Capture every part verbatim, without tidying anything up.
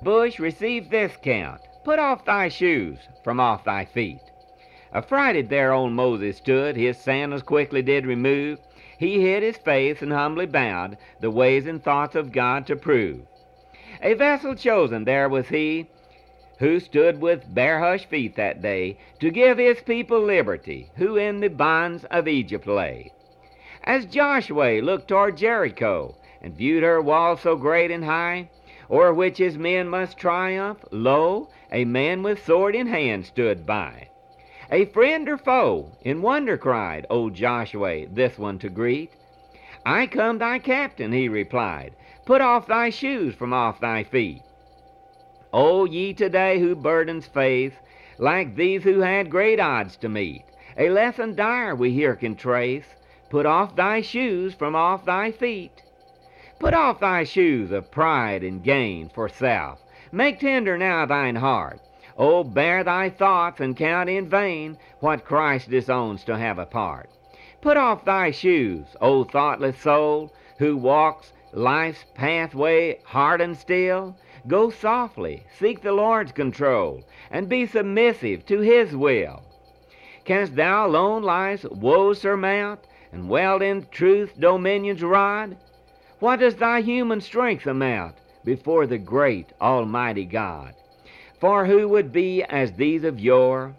Bush, receive this count. Put off thy shoes from off thy feet. Affrighted there old Moses stood, his sandals quickly did remove. He hid his face and humbly bowed, the ways and thoughts of God to prove. A vessel chosen there was he, who stood with bare hushed feet that day, to give his people liberty, who in the bonds of Egypt lay. As Joshua looked toward Jericho, and viewed her walls so great and high, o'er which his men must triumph, lo, a man with sword in hand stood by. A friend or foe, in wonder cried old Joshua this one to greet. I come thy captain, he replied, put off thy shoes from off thy feet. O ye today who burdens faith, like these who had great odds to meet, a lesson dire we here can trace, put off thy shoes from off thy feet. Put off thy shoes of pride and gain for self, make tender now thine heart. O bear thy thoughts and count in vain what Christ disowns to have a part. Put off thy shoes, O thoughtless soul, who walks life's pathway hard and still. Go softly, seek the Lord's control, and be submissive to his will. Canst thou alone life's woes surmount, and weld in truth dominion's rod? What does thy human strength amount before the great Almighty God? For who would be as these of yore,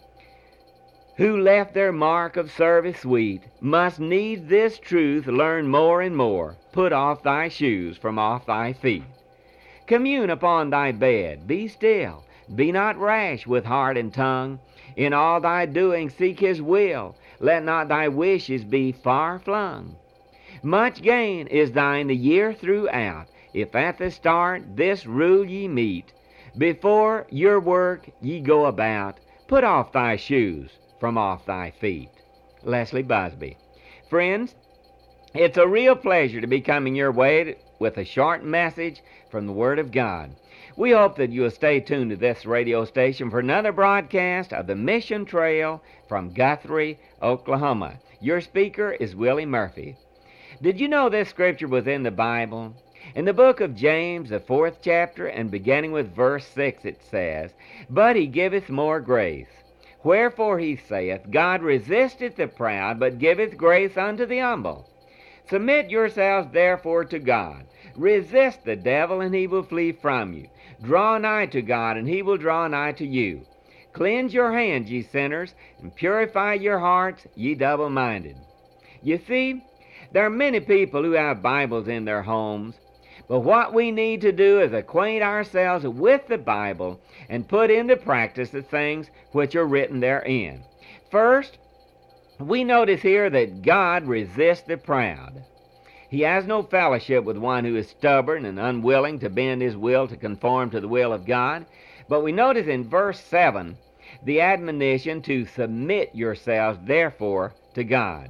who left their mark of service sweet, must needs this truth learn more and more. Put off thy shoes from off thy feet. Commune upon thy bed, be still, be not rash with heart and tongue. In all thy doing seek his will, let not thy wishes be far flung. Much gain is thine the year throughout, if at the start this rule ye meet. Before your work ye go about, put off thy shoes from off thy feet. Leslie Busby. Friends, it's a real pleasure to be coming your way with a short message from the Word of God. We hope that you'll stay tuned to this radio station for another broadcast of the Mission Trail from Guthrie, Oklahoma. Your speaker is Willie Murphy. Did you know this scripture was in the Bible? In the book of James, the fourth chapter, and beginning with verse six, it says, But he giveth more grace. Wherefore he saith, God resisteth the proud, but giveth grace unto the humble. Submit yourselves therefore to God. Resist the devil, and he will flee from you. Draw nigh to God, and he will draw nigh to you. Cleanse your hands, ye sinners, and purify your hearts, ye double-minded. You see, there are many people who have Bibles in their homes, but what we need to do is acquaint ourselves with the Bible and put into practice the things which are written therein. First, we notice here that God resists the proud. He has no fellowship with one who is stubborn and unwilling to bend his will to conform to the will of God. But we notice in verse seven the admonition to submit yourselves therefore to God.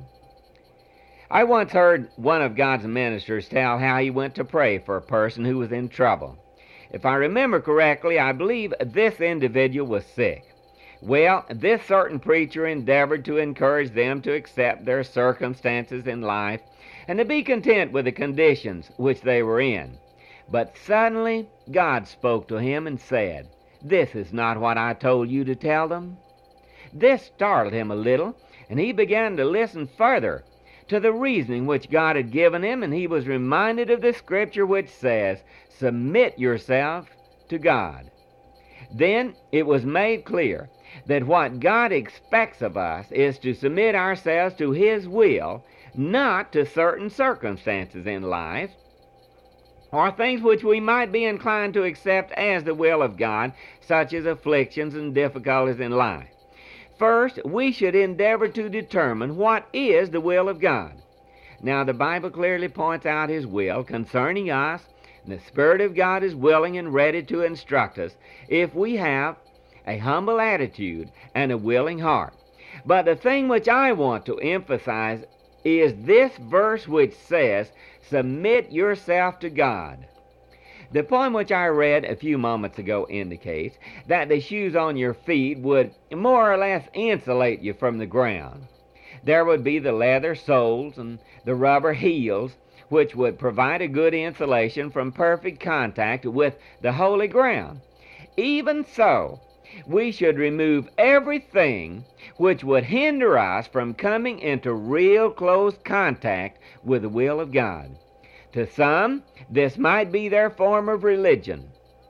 I once heard one of God's ministers tell how he went to pray for a person who was in trouble. If I remember correctly, I believe this individual was sick. Well, this certain preacher endeavored to encourage them to accept their circumstances in life and to be content with the conditions which they were in. But suddenly God spoke to him and said, This is not what I told you to tell them. This startled him a little, and he began to listen further to the reasoning which God had given him, and he was reminded of the scripture which says, Submit yourself to God. Then it was made clear that what God expects of us is to submit ourselves to his will, not to certain circumstances in life, or things which we might be inclined to accept as the will of God, such as afflictions and difficulties in life. First, we should endeavor to determine what is the will of God. Now, the Bible clearly points out his will concerning us, and the Spirit of God is willing and ready to instruct us if we have a humble attitude and a willing heart. But the thing which I want to emphasize is this verse which says, Submit yourself to God. The poem which I read a few moments ago indicates that the shoes on your feet would more or less insulate you from the ground. There would be the leather soles and the rubber heels, which would provide a good insulation from perfect contact with the holy ground. Even so, we should remove everything which would hinder us from coming into real close contact with the will of God. To some, this might be their form of religion.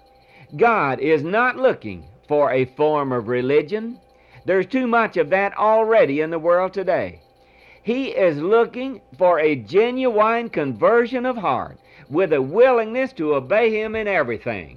God is not looking for a form of religion. There's too much of that already in the world today. He is looking for a genuine conversion of heart with a willingness to obey Him in everything.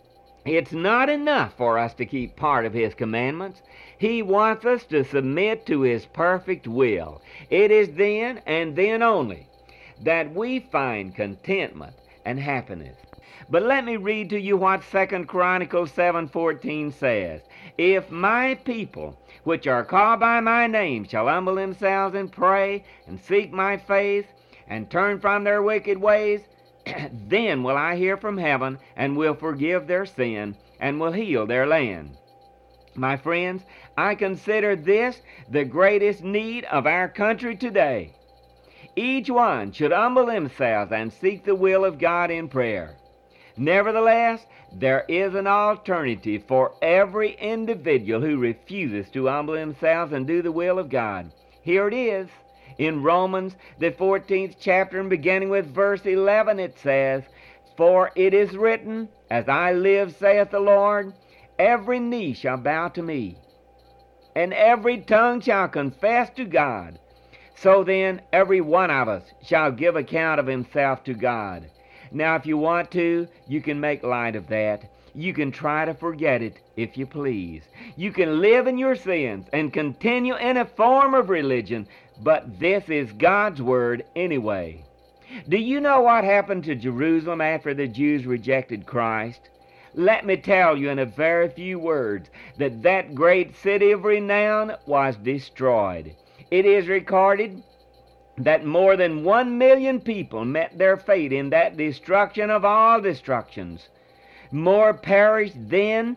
It's not enough for us to keep part of His commandments. He wants us to submit to His perfect will. It is then and then only that we find contentment and happiness. But let me read to you what Second Chronicles seven fourteen says. If my people, which are called by my name, shall humble themselves and pray and seek my face and turn from their wicked ways, then will I hear from heaven and will forgive their sin and will heal their land. My friends, I consider this the greatest need of our country today. Each one should humble themselves and seek the will of God in prayer. Nevertheless, there is an alternative for every individual who refuses to humble themselves and do the will of God. Here it is. In Romans, the fourteenth chapter, and beginning with verse eleven, it says, For it is written, As I live, saith the Lord, every knee shall bow to me, and every tongue shall confess to God. So then, every one of us shall give account of himself to God. Now, if you want to, you can make light of that. You can try to forget it if you please. You can live in your sins and continue in a form of religion, but this is God's Word anyway. Do you know what happened to Jerusalem after the Jews rejected Christ? Let me tell you in a very few words that that great city of renown was destroyed. It is recorded that more than one million people met their fate in that destruction of all destructions. More perished then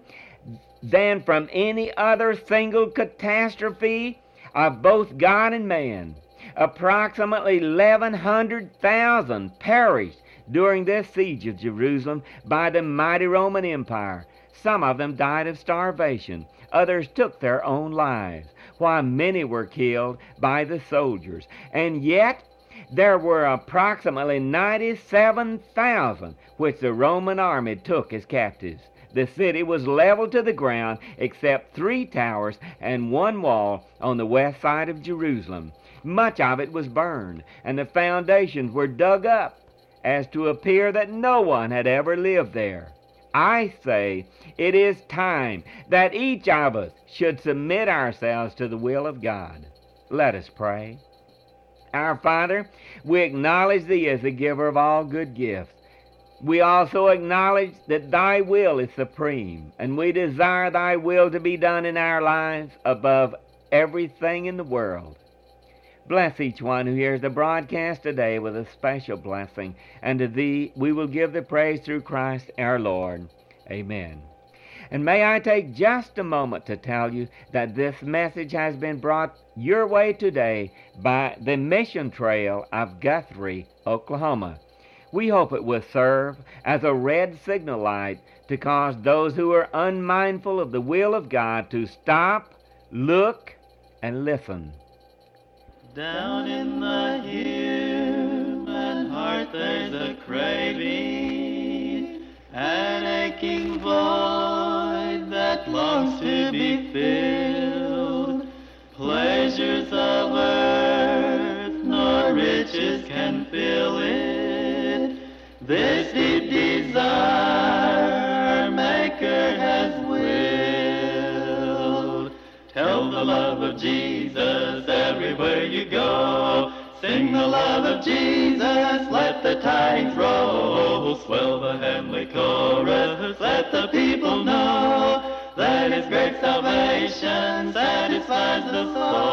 than from any other single catastrophe of both God and man. Approximately eleven hundred thousand perished during this siege of Jerusalem by the mighty Roman Empire. Some of them died of starvation. Others took their own lives, while many were killed by the soldiers. And yet there were approximately ninety-seven thousand which the Roman army took as captives. The city was leveled to the ground except three towers and one wall on the west side of Jerusalem. Much of it was burned, and the foundations were dug up as to appear that no one had ever lived there. I say it is time that each of us should submit ourselves to the will of God. Let us pray. Our Father, we acknowledge Thee as the giver of all good gifts. We also acknowledge that Thy will is supreme, and we desire Thy will to be done in our lives above everything in the world. Bless each one who hears the broadcast today with a special blessing, and to Thee we will give the praise through Christ our Lord. Amen. And may I take just a moment to tell you that this message has been brought your way today by the Mission Trail of Guthrie, Oklahoma. We hope it will serve as a red signal light to cause those who are unmindful of the will of God to stop, look, and listen. Down in the human heart there's a craving, an aching void that longs to be filled. Pleasures of earth nor riches can fill it. This deep desire our Maker has willed. Tell the love of Jesus everywhere you go. Sing the love of Jesus, let the tidings roll. Swell the heavenly chorus, let the people know that His great salvation satisfies the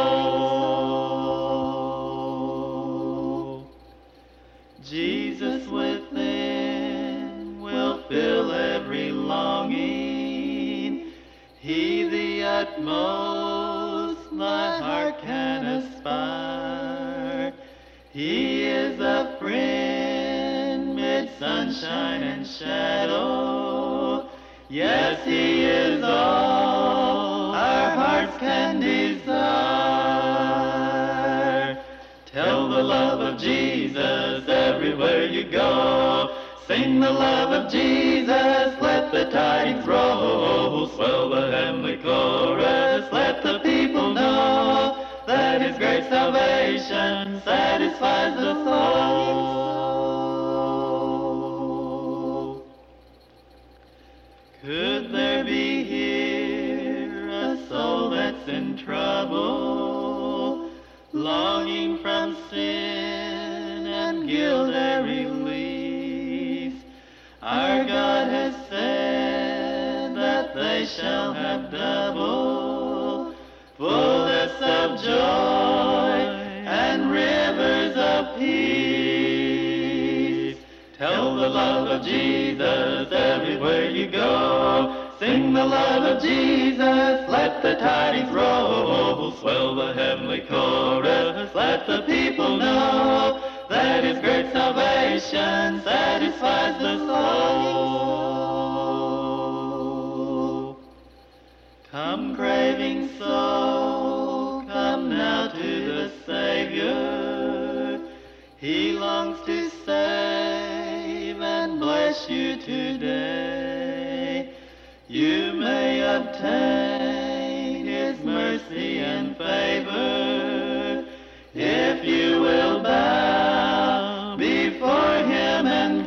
soul. Jesus within will fill every longing. He the utmost my heart can aspire. He is a friend sunshine and shadow. Yes, He is all our hearts can desire. Tell the love of Jesus everywhere you go. Sing the love of Jesus, let the tidings roll. Swell the heavenly chorus, let the people know that His great salvation satisfies the soul. Could there be here a soul that's in trouble, longing from sin and guilt a release? Our God has said that they shall have double fullness of joy and rivers of peace. Tell the love of Jesus everywhere you go. Sing the love of Jesus, let the tidings roll. Swell the heavenly chorus, let the people know that His great salvation satisfies the soul. Come, craving soul, come now to the Savior. He longs to save and bless you today. You may obtain His mercy and favor if you will bow before Him and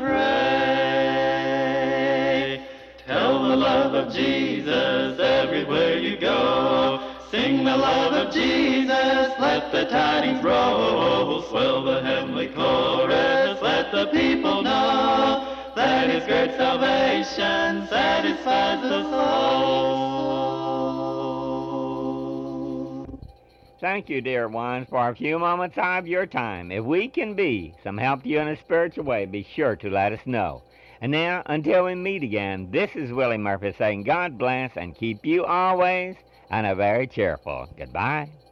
pray. Tell the love of Jesus everywhere you go. Sing the love of Jesus, let the tidings roll. Swell the heavenly chorus, let the people know that His great salvation satisfies the soul. Thank you, dear ones, for a few moments of your time. If we can be some help to you in a spiritual way, be sure to let us know. And now, until we meet again, this is Willie Murphy saying God bless and keep you always, and a very cheerful goodbye.